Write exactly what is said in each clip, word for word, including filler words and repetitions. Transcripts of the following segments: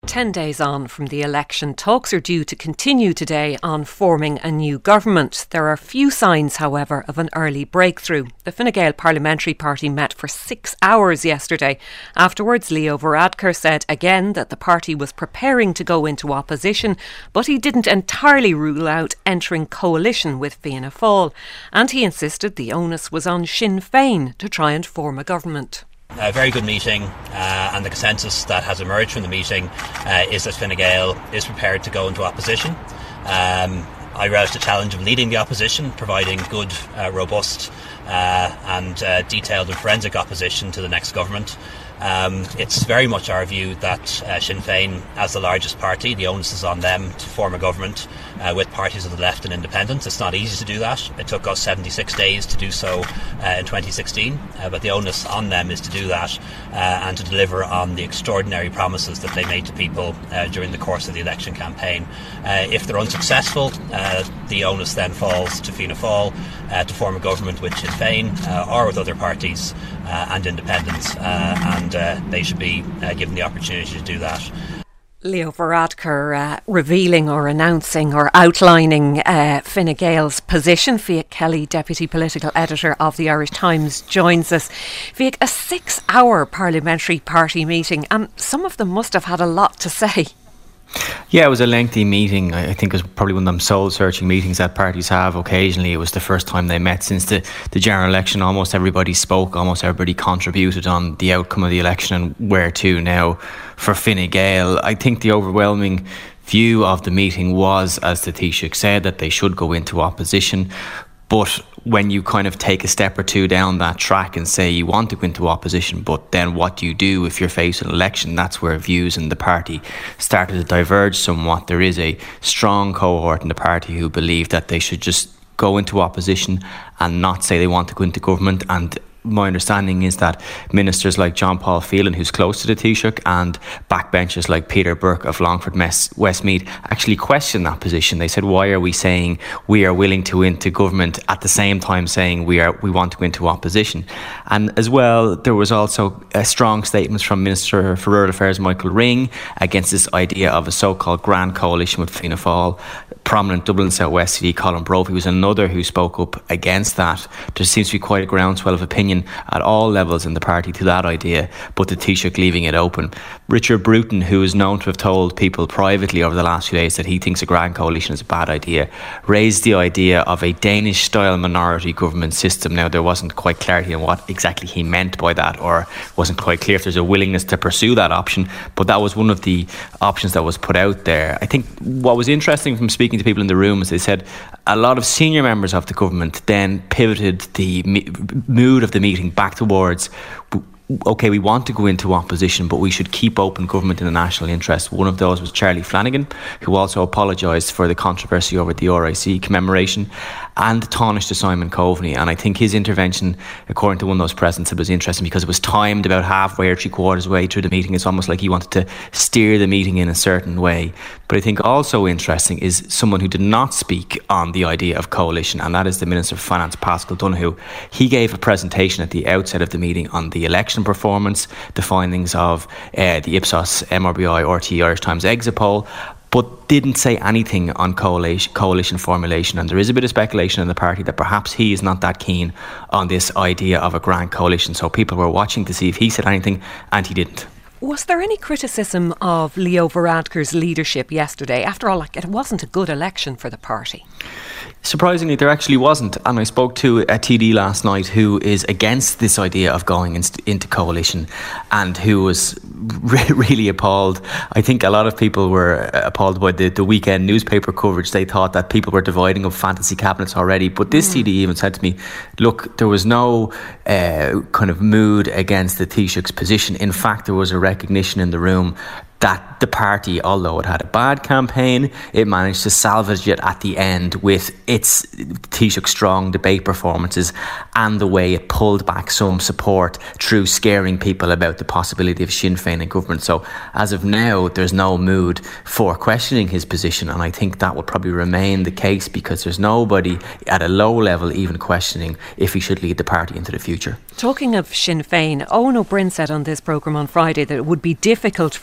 Ten days on from the election, talks are due to continue today on forming a new government. There are few signs, however, of an early breakthrough. The Fine Gael Parliamentary Party met for six hours yesterday. Afterwards, Leo Varadkar said again that the party was preparing to go into opposition, but he didn't entirely rule out entering coalition with Fianna Fáil. And he insisted the onus was on Sinn Féin to try and form a government. A very good meeting, uh, and the consensus that has emerged from the meeting uh, is that Fine Gael is prepared to go into opposition. Um, I relish the challenge of leading the opposition, providing good, uh, robust uh, and uh, detailed and forensic opposition to the next government. Um, it's very much our view that uh, Sinn Féin, as the largest party, the onus is on them to form a government uh, with parties of the left and independents. It's not easy to do that. It took us seventy-six days to do so uh, in twenty sixteen, uh, but the onus on them is to do that uh, and to deliver on the extraordinary promises that they made to people uh, during the course of the election campaign. Uh, if they're unsuccessful, uh, the onus then falls to Fianna Fáil uh, to form a government with Sinn Féin uh, or with other parties uh, and independents, uh, and uh, they should be uh, given the opportunity to do that. Leo Varadkar uh, revealing or announcing or outlining uh, Fine Gael's position. Fiach Kelly, Deputy Political Editor of the Irish Times, joins us. Fiach, a six-hour parliamentary party meeting, and some of them must have had a lot to say. Yeah, it was a lengthy meeting. I think it was probably one of them soul-searching meetings that parties have occasionally. It was the first time they met since the, the general election. Almost everybody spoke, almost everybody contributed on the outcome of the election and where to now for Fine Gael. I think the overwhelming view of the meeting was, as the Taoiseach said, that they should go into opposition. But when you kind of take a step or two down that track and say you want to go into opposition, but then what do you do if you're faced with an election? That's where views in the party started to diverge somewhat. There is a strong cohort in the party who believe that they should just go into opposition and not say they want to go into government. And my understanding is that ministers like John Paul Phelan, who's close to the Taoiseach, and backbenchers like Peter Burke of Longford Westmeath actually questioned that position. They said, why are we saying we are willing to go into government at the same time saying we are we want to go into opposition? And as well, there was also a strong statements from Minister for Rural Affairs Michael Ring against this idea of a so-called grand coalition with Fianna Fáil. Prominent Dublin South West C D Colin Brophy was another who spoke up against that. There seems to be quite a groundswell of opinion at all levels in the party to that idea, but the Taoiseach leaving it open. Richard Bruton, who is known to have told people privately over the last few days that he thinks a grand coalition is a bad idea, raised the idea of a Danish-style minority government system. Now, there wasn't quite clarity on what exactly he meant by that, or wasn't quite clear if there's a willingness to pursue that option, but that was one of the options that was put out there. I think what was interesting from speaking to people in the room is they said a lot of senior members of the government then pivoted the mood of the meeting back towards, OK, we want to go into opposition, but we should keep open government in the national interest. One of those was Charlie Flanagan, who also apologised for the controversy over the R I C commemoration, and Tánaiste Simon Coveney. And I think his intervention, according to one of those present, it was interesting because it was timed about halfway or three quarters way through the meeting. It's almost like he wanted to steer the meeting in a certain way. But I think also interesting is someone who did not speak on the idea of coalition, and that is the Minister for Finance, Paschal Donohoe. He gave a presentation at the outset of the meeting on the election performance, the findings of uh, the Ipsos M R B I R T Irish Times exit poll, but didn't say anything on coalition, coalition formulation. And there is a bit of speculation in the party that perhaps he is not that keen on this idea of a grand coalition. So people were watching to see if he said anything, and he didn't. Was there any criticism of Leo Varadkar's leadership yesterday? After all, like, it wasn't a good election for the party. Surprisingly, there actually wasn't. And I spoke to a T D last night who is against this idea of going into coalition and who was re- really appalled. I think a lot of people were appalled by the, the weekend newspaper coverage. They thought that people were dividing up fantasy cabinets already. But this mm. T D even said to me, look, there was no uh, kind of mood against the Taoiseach's position. In fact, there was a recognition in the room that the party, although it had a bad campaign, it managed to salvage it at the end with its Taoiseach strong debate performances and the way it pulled back some support through scaring people about the possibility of Sinn Féin in government. So as of now, there's no mood for questioning his position, and I think that will probably remain the case because there's nobody at a low level even questioning if he should lead the party into the future. Talking of Sinn Féin, Owen O'Brien said on this programme on Friday that it would be difficult for the party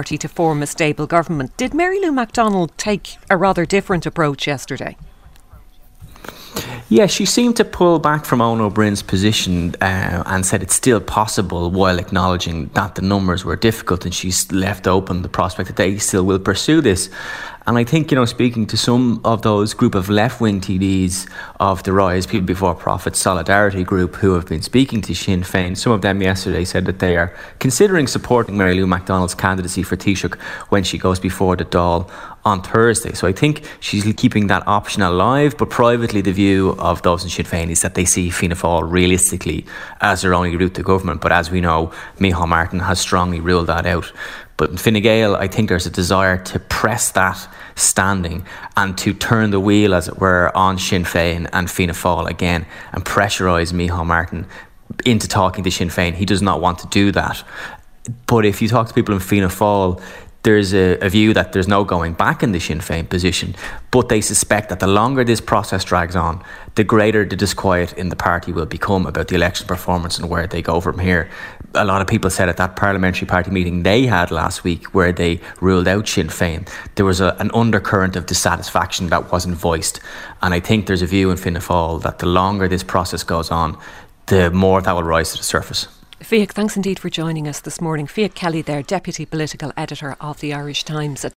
party to form a stable government. Did Mary Lou McDonald take a rather different approach yesterday? Yeah, she seemed to pull back from Eoin Ó Broin's position uh, and said it's still possible, while acknowledging that the numbers were difficult, and she's left open the prospect that they still will pursue this. And I think, you know, speaking to some of those group of left-wing T Ds of the Rise, People Before Profit Solidarity Group, who have been speaking to Sinn Féin, some of them yesterday said that they are considering supporting Mary Lou McDonald's candidacy for Taoiseach when she goes before the Dáil on Thursday. So I think she's keeping that option alive, but privately the view of those in Sinn Féin is that they see Fianna Fáil realistically as their only route to government. But as we know, Micheál Martin has strongly ruled that out. But in Fine Gael, I think there's a desire to press that standing and to turn the wheel, as it were, on Sinn Féin and Fianna Fáil again and pressurise Micheál Martin into talking to Sinn Féin. He does not want to do that. But if you talk to people in Fianna Fáil, there's a, a view that there's no going back in the Sinn Féin position, but they suspect that the longer this process drags on, the greater the disquiet in the party will become about the election performance and where they go from here. A lot of people said at that parliamentary party meeting they had last week, where they ruled out Sinn Féin, there was a, an undercurrent of dissatisfaction that wasn't voiced. And I think there's a view in Fianna Fáil that the longer this process goes on, the more that will rise to the surface. Fiach, thanks indeed for joining us this morning. Fiach Kelly there, Deputy Political Editor of the Irish Times.